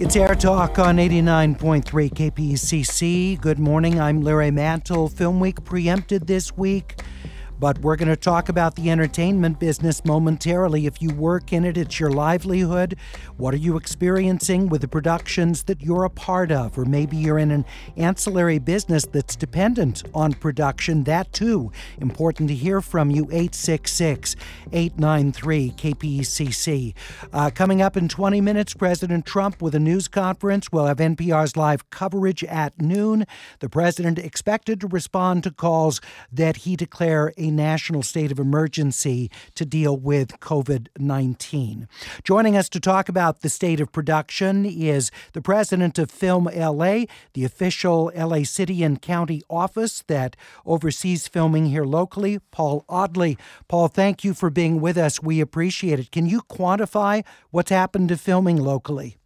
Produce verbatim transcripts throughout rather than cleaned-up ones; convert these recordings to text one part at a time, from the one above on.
It's Air Talk on eighty-nine point three K P C C. Good morning, I'm Larry Mantle. Film Week preempted this week, but we're going to talk about the entertainment business momentarily. If you work in it, it's your livelihood. What are you experiencing with the productions that you're a part of? Or maybe you're in an ancillary business that's dependent on production. That too, important to hear from you. eight six six, eight nine three, K P C C. Uh, coming up in twenty minutes, President Trump with a news conference. We'll have N P R's live coverage at noon. The president expected to respond to calls that he declare a national state of emergency to deal with covid nineteen. Joining us to talk about the state of production is the president of Film L A, the official L A City and County office that oversees filming here locally, Paul Audley. Paul, thank you for being with us. We appreciate it. Can you quantify what's happened to filming locally?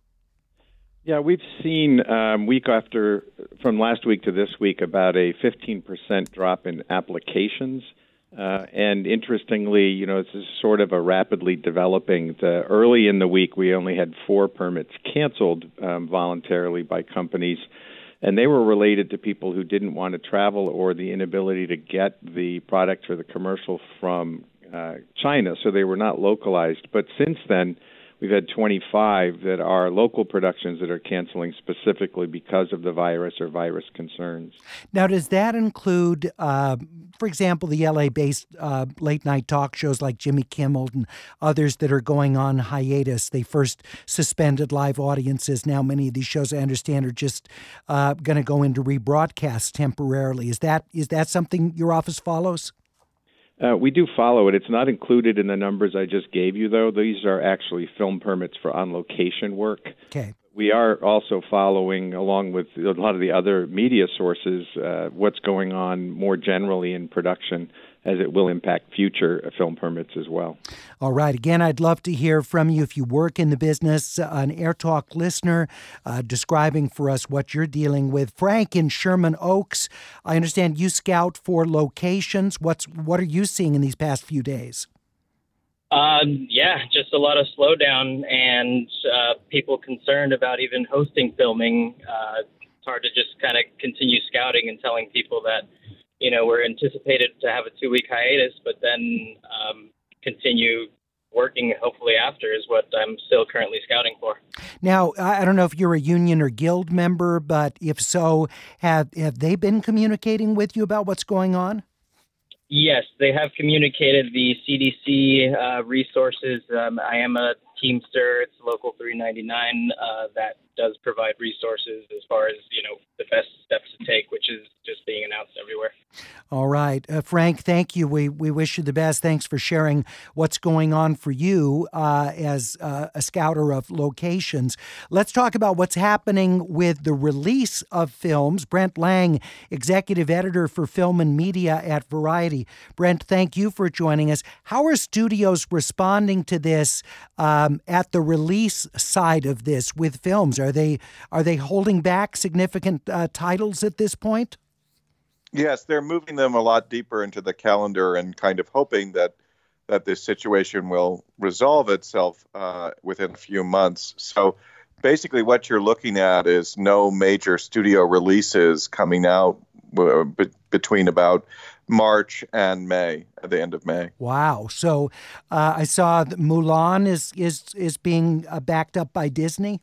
Yeah, we've seen um, week after, from last week to this week, about a fifteen percent drop in applications. Uh, and interestingly, you know, this is sort of a rapidly developing. The, early in the week, we only had four permits canceled um, voluntarily by companies, and they were related to people who didn't want to travel or the inability to get the product for the commercial from uh, China, so they were not localized. But since then, we've had twenty-five that are local productions that are canceling specifically because of the virus or virus concerns. Now, does that include, uh, for example, the L A-based uh, late-night talk shows like Jimmy Kimmel and others that are going on hiatus? They first suspended live audiences. Now many of these shows, I understand, are just uh, going to go into rebroadcast temporarily. Is that is that something your office follows? Uh, we do follow it. It's not included in the numbers I just gave you, though. These are actually film permits for on-location work. Okay. We are also following, along with a lot of the other media sources, uh, what's going on more generally in production, as it will impact future film permits as well. All right. Again, I'd love to hear from you if you work in the business, uh, an Air Talk listener, uh, describing for us what you're dealing with. Frank in Sherman Oaks, I understand you scout for locations. What's what are you seeing in these past few days? Uh, yeah, just a lot of slowdown and uh, people concerned about even hosting filming. Uh, it's hard to just kind of continue scouting and telling people that, you know, we're anticipated to have a two-week hiatus, but then um, continue working hopefully after is what I'm still currently scouting for. Now, I don't know if you're a union or guild member, but if so, have have they been communicating with you about what's going on? Yes, they have communicated the C D C uh, resources. Um, I am a Teamster. It's Local three ninety-nine uh, that does provide resources as far as, you know, the best steps to take, which is just being announced everywhere. All right. Uh, Frank, thank you. We we wish you the best. Thanks for sharing what's going on for you uh, as uh, a scouter of locations. Let's talk about what's happening with the release of films. Brent Lang, executive editor for film and media at Variety. Brent, thank you for joining us. How are studios responding to this um, at the release side of this with films? Are they are they holding back significant uh, titles at this point? Yes, they're moving them a lot deeper into the calendar and kind of hoping that that this situation will resolve itself uh, within a few months. So basically what you're looking at is no major studio releases coming out uh, be- between about March and May, at the end of May. Wow. So uh, I saw that Mulan is, is, is being uh, backed up by Disney.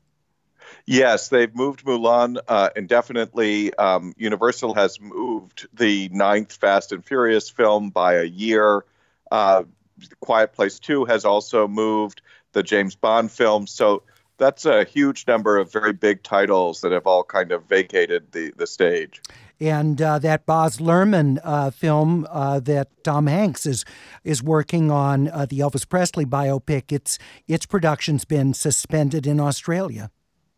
Yes, they've moved Mulan uh, indefinitely. Um, Universal has moved the ninth Fast and Furious film by a year. Uh, Quiet Place two has also moved the James Bond film. So that's a huge number of very big titles that have all kind of vacated the, the stage. And uh, that Baz Luhrmann uh, film uh, that Tom Hanks is is working on, uh, the Elvis Presley biopic, its its production's been suspended in Australia.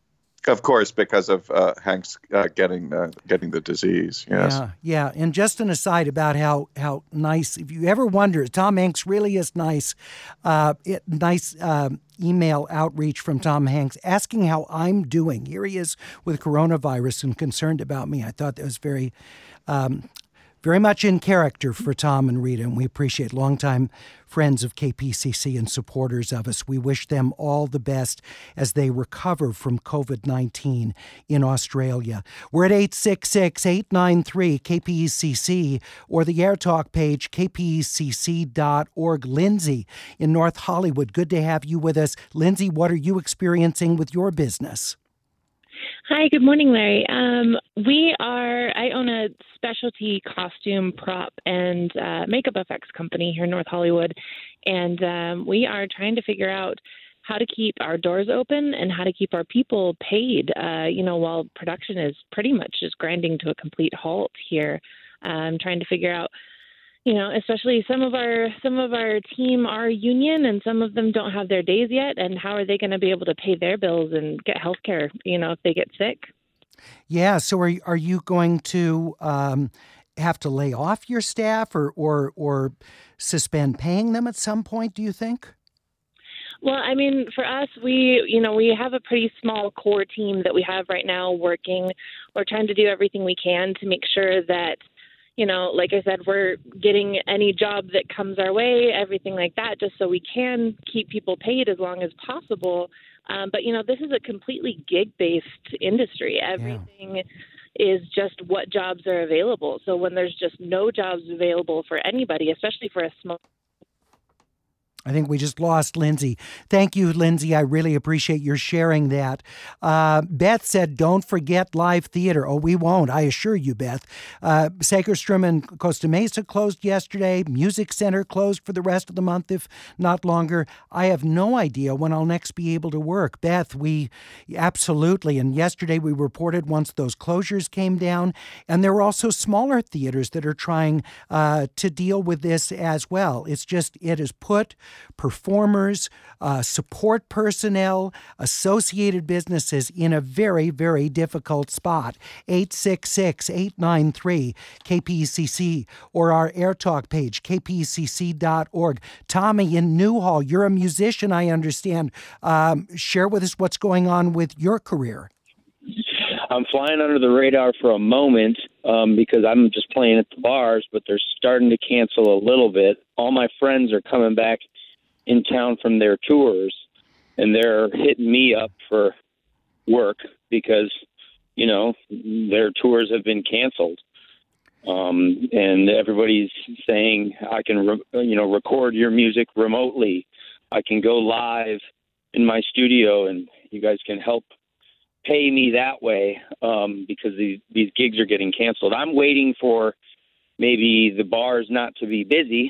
Of course, because of uh, Hanks uh, getting uh, getting the disease. Yes. Yeah, yeah. And just an aside about how, how nice, if you ever wonder, Tom Hanks really is nice. Uh, it, nice uh, email outreach from Tom Hanks asking how I'm doing. Here he is with coronavirus and concerned about me. I thought that was very, um, very much in character for Tom and Rita, and we appreciate longtime friends of K P C C and supporters of us. We wish them all the best as they recover from covid nineteen in Australia. We're at eight six six, eight nine three, K P E C C or the AirTalk page, k p e c c dot org. Lindsay in North Hollywood, good to have you with us. Lindsay, what are you experiencing with your business? Hi, good morning, Larry. Um, we are, I own a specialty costume, prop, and uh, makeup effects company here in North Hollywood, and um, we are trying to figure out how to keep our doors open and how to keep our people paid, uh, you know, while production is pretty much just grinding to a complete halt here. I'm trying to figure out, you know, especially some of our some of our team are union and some of them don't have their days yet. And how are they going to be able to pay their bills and get health care, you know, if they get sick? Yeah. So are, are you going to um, have to lay off your staff or, or, or suspend paying them at some point, do you think? Well, I mean, for us, we, you know, we have a pretty small core team that we have right now working. We're trying to do everything we can to make sure that, you know, like I said, we're getting any job that comes our way, everything like that, just so we can keep people paid as long as possible. Um, but, you know, this is a completely gig-based industry. Everything yeah. is just what jobs are available. So when there's just no jobs available for anybody, especially for a small I think we just lost Lindsay. Thank you, Lindsay. I really appreciate your sharing that. Uh, Beth said, don't forget live theater. Oh, we won't. I assure you, Beth. Uh, Segerstrom and Costa Mesa closed yesterday. Music Center closed for the rest of the month, if not longer. I have no idea when I'll next be able to work. Beth, we absolutely. And yesterday we reported once those closures came down. And there are also smaller theaters that are trying uh, to deal with this as well. It's just, it has put performers, uh, support personnel, associated businesses in a very, very difficult spot. eight six six, eight nine three, K P E C C or our AirTalk page, k p e c c dot org. Tommy in Newhall, you're a musician, I understand. Um, share with us what's going on with your career. I'm flying under the radar for a moment um, because I'm just playing at the bars, but they're starting to cancel a little bit. All my friends are coming back in town from their tours, and they're hitting me up for work because, you know, their tours have been canceled. Um, and everybody's saying, I can, re- you know, record your music remotely. I can go live in my studio, and you guys can help pay me that way um, because these, these gigs are getting canceled. I'm waiting for maybe the bars not to be busy,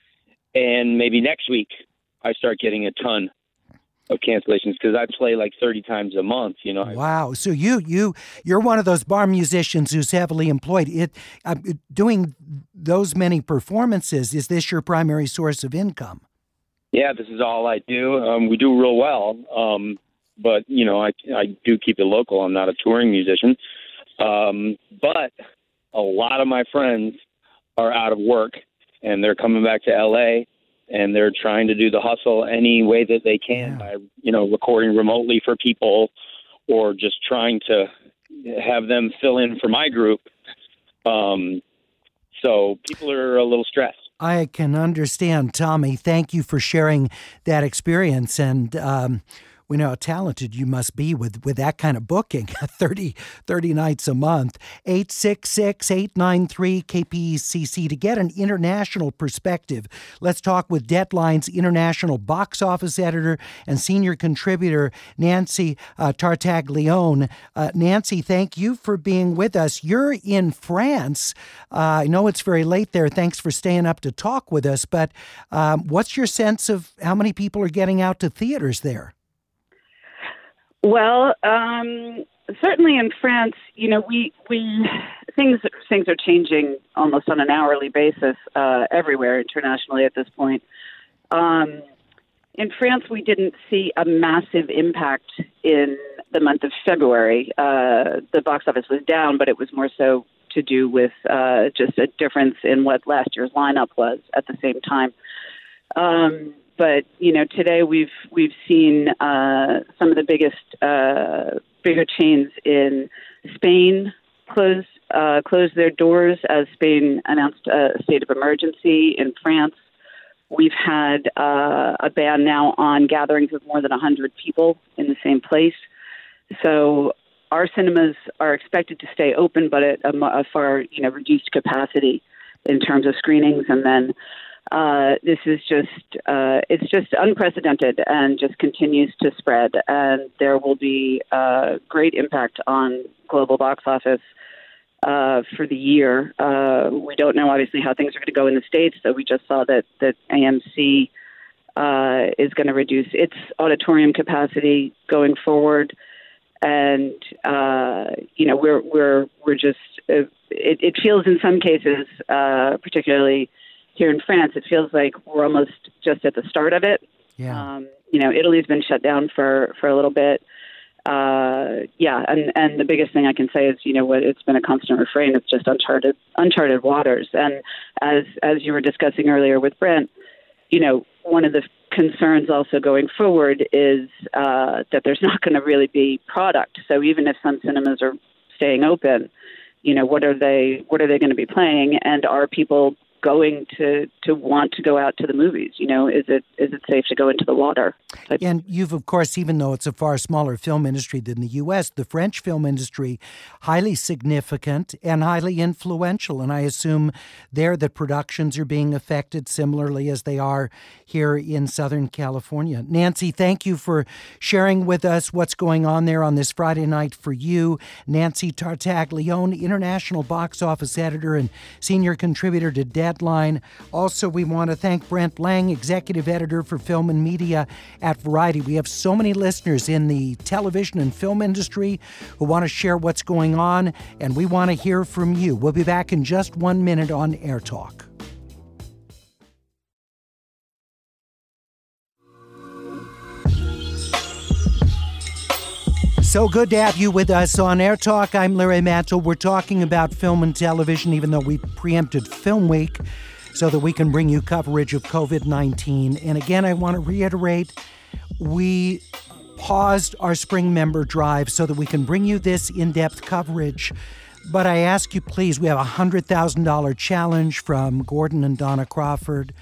and maybe next week I start getting a ton of cancellations because I play like thirty times a month, you know. Wow. So you, you, you're one of those bar musicians who's heavily employed. It, uh, doing those many performances, is this your primary source of income? Yeah, this is all I do. Um, we do real well. Um, but, you know, I, I do keep it local. I'm not a touring musician. Um, but a lot of my friends are out of work, and they're coming back to L A, and they're trying to do the hustle any way that they can yeah. by, you know, recording remotely for people or just trying to have them fill in for my group. Um, so people are a little stressed. I can understand, Tommy. Thank you for sharing that experience. And um, we know how talented you must be with, with that kind of booking, thirty, thirty nights a month. eight six six, eight nine three, K P E C C. To get an international perspective, let's talk with Deadline's international box office editor and senior contributor, Nancy uh, Tartaglione. Uh, Nancy, thank you for being with us. You're in France. Uh, I know it's very late there. Thanks for staying up to talk with us. But um, what's your sense of how many people are getting out to theaters there? Well, um, certainly in France, you know, we we things things are changing almost on an hourly basis uh, everywhere internationally at this point. Um, in France, we didn't see a massive impact in the month of February. Uh, the box office was down, but it was more so to do with uh, just a difference in what last year's lineup was at the same time. Um, But, you know, today we've we've seen uh, some of the biggest, uh, bigger chains in Spain, closed uh, closed their doors as Spain announced a state of emergency in France. We've had uh, a ban now on gatherings of more than one hundred people in the same place. So our cinemas are expected to stay open, but at a, a far you know reduced capacity in terms of screenings. And then uh, this is just uh, it's just unprecedented and just continues to spread. And there will be a great impact on global box office uh, for the year. Uh, we don't know obviously how things are going to go in the States, so we just saw that that A M C uh, is going to reduce its auditorium capacity going forward. And uh, you know, we're we're we're just uh, it, it feels in some cases, uh, particularly here in France, it feels like we're almost just at the start of it. Yeah. Um, you know, Italy's been shut down for, for a little bit. Uh, yeah, and and the biggest thing I can say is, you know, what it's been a constant refrain of just uncharted uncharted waters. And as as you were discussing earlier with Brent, you know, one of the concerns also going forward is uh, that there's not going to really be product. So even if some cinemas are staying open, you know, what are they what are they going to be playing? And are people going to, to want to go out to the movies? You know, is it is it safe to go into the water? And you've, of course, even though it's a far smaller film industry than the U S, the French film industry, highly significant and highly influential. And I assume there that productions are being affected similarly as they are here in Southern California. Nancy, thank you for sharing with us what's going on there on this Friday night for you. Nancy Tartaglione, international box office editor and senior contributor to Deadline. Also, we want to thank Brent Lang, executive editor for film and media at Variety. We have so many listeners in the television and film industry who want to share what's going on, and we want to hear from you. We'll be back in just one minute on Air Talk. So good to have you with us on Air Talk. I'm Larry Mantle. We're talking about film and television, even though we preempted Film Week, so that we can bring you coverage of covid nineteen. And again, I want to reiterate, we paused our spring member drive so that we can bring you this in-depth coverage. But I ask you, please, we have a one hundred thousand dollars challenge from Gordon and Donna Crawford.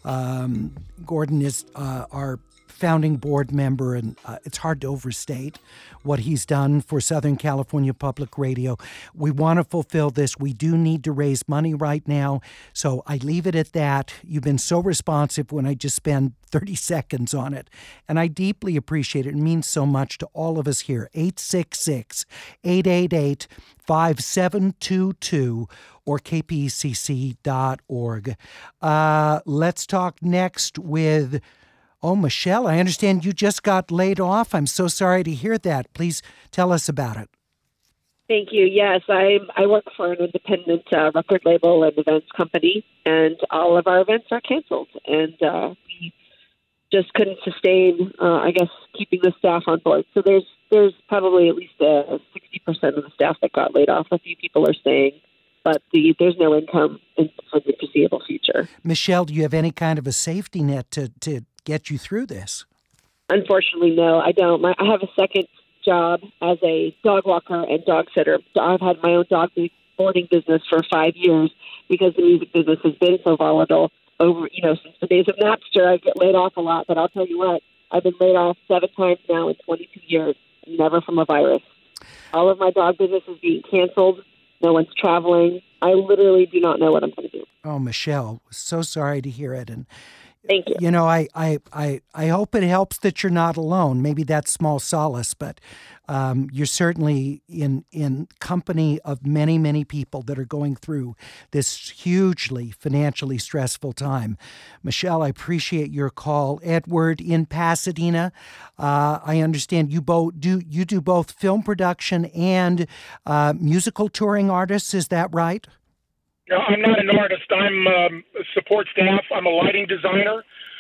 Um, Gordon is uh, our founding board member, and uh, it's hard to overstate what he's done for Southern California Public Radio. We want to fulfill this. We do need to raise money right now, so I leave it at that. You've been so responsive when I just spend thirty seconds on it, and I deeply appreciate it. It means so much to all of us here. eight six six, eight eight eight, five seven two two or k p e c c dot org. Uh, let's talk next with Oh, Michelle, I understand you just got laid off. I'm so sorry to hear that. Please tell us about it. Thank you. Yes, I I work for an independent uh, record label and events company, and all of our events are canceled. And uh, we just couldn't sustain, uh, I guess, keeping the staff on board. So there's there's probably at least uh, sixty percent of the staff that got laid off. A few people are staying, but the, there's no income in, for the foreseeable future. Michelle, do you have any kind of a safety net to, to get you through this? Unfortunately, no, I don't. My, I have a second job as a dog walker and dog sitter. I've had my own dog boarding business for five years because the music business has been so volatile over, you know, since the days of Napster. I get laid off a lot, but I'll tell you what, I've been laid off seven times now in twenty-two years, never from a virus. All of my dog business is being canceled. No one's traveling. I literally do not know what I'm going to do. Oh, Michelle, so sorry to hear it. And thank you. You know, I, I, I, I hope it helps that you're not alone. Maybe that's small solace, but um, you're certainly in in company of many, many people that are going through this hugely financially stressful time. Michelle, I appreciate your call. Edward in Pasadena, uh, I understand you both do you do both film production and uh, musical touring artists. Is that right? No, I'm not an artist. I'm um, support staff. I'm a lighting designer.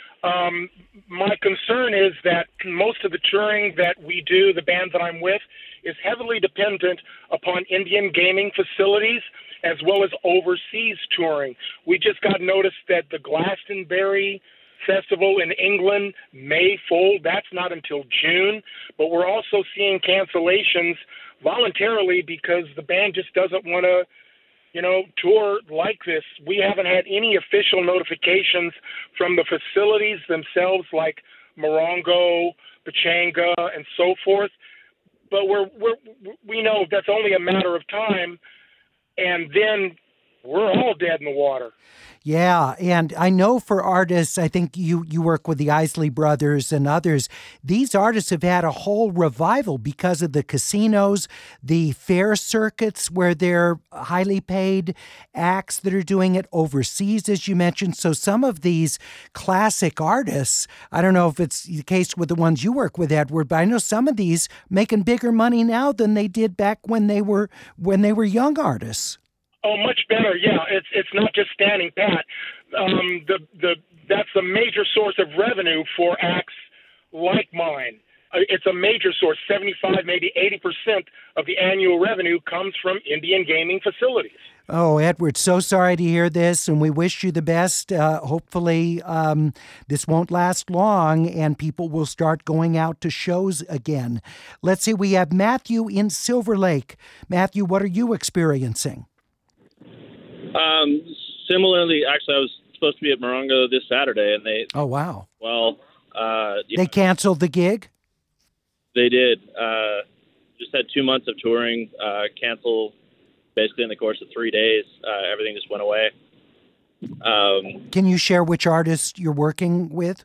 Um, my concern is that most of the touring that we do, the band that I'm with, is heavily dependent upon Indian gaming facilities as well as overseas touring. We just got notice that the Glastonbury Festival in England may fold. That's not until June. But we're also seeing cancellations voluntarily because the band just doesn't want to, you know, tour like this. We haven't had any official notifications from the facilities themselves, like Morongo, Pechanga, and so forth. But we're we're we know that's only a matter of time, and then we're all dead in the water. Yeah, and I know for artists, I think you, you work with the Isley Brothers and others, these artists have had a whole revival because of the casinos, the fair circuits where they're highly paid acts that are doing it overseas, as you mentioned. So some of these classic artists, I don't know if it's the case with the ones you work with, Edward, but I know some of these making bigger money now than they did back when they were when they were young artists. Oh, much better. Yeah, it's it's not just standing pat. Um, the the that's a major source of revenue for acts like mine. Uh, it's a major source. seventy-five, maybe eighty percent of the annual revenue comes from Indian gaming facilities. Oh, Edward, so sorry to hear this, and we wish you the best. Uh, hopefully, um, this won't last long, and people will start going out to shows again. Let's see. We have Matthew in Silver Lake. Matthew, what are you experiencing? Um, similarly, actually, I was supposed to be at Morongo this Saturday, and they... Oh, wow. Well, uh... They know, canceled the gig? They did. Uh, just had two months of touring, uh, cancel basically in the course of three days. Uh, everything just went away. Um, Can you share which artist you're working with?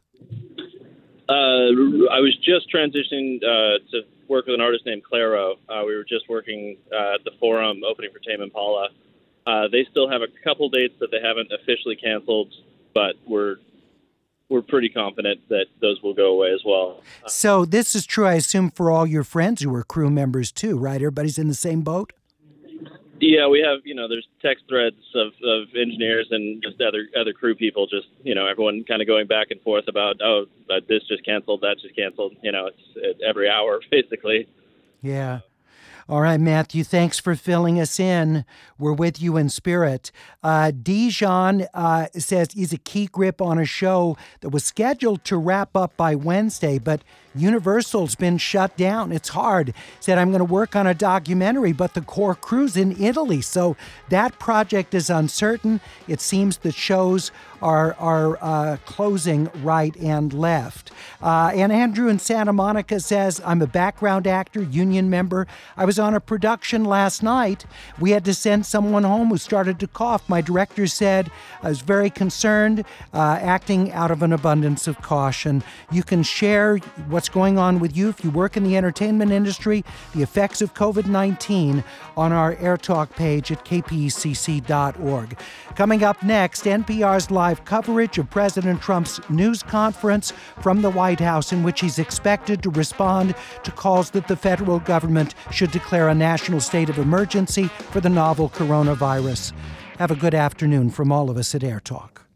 Uh, I was just transitioning uh, to work with an artist named Claro. Uh, we were just working uh, at the Forum, opening for Tame Impala. Uh, they still have a couple dates that they haven't officially canceled, but we're we're pretty confident that those will go away as well. Uh, so this is true, I assume, for all your friends who are crew members too, right? Everybody's in the same boat? Yeah, we have, you know, there's text threads of, of engineers and just other other crew people, just, you know, everyone kind of going back and forth about, oh, this just canceled, that just canceled. You know, it's, it's every hour, basically. Yeah. All right, Matthew, thanks for filling us in. We're with you in spirit. Uh, Dijon uh, says he's a key grip on a show that was scheduled to wrap up by Wednesday, but Universal's been shut down. It's hard. Said, I'm going to work on a documentary, but the core crew's in Italy, so that project is uncertain. It seems the shows are are uh, closing right and left. Uh, and Andrew in Santa Monica says, I'm a background actor, union member. I was on a production last night. We had to send someone home who started to cough. My director said, I was very concerned, uh, acting out of an abundance of caution. You can share what's going on with you if you work in the entertainment industry, the effects of covid nineteen on our Air Talk page at k p e c c dot org. Coming up next, N P R's live coverage of President Trump's news conference from the White House, in which he's expected to respond to calls that the federal government should declare a national state of emergency for the novel coronavirus. Have a good afternoon from all of us at Air Talk.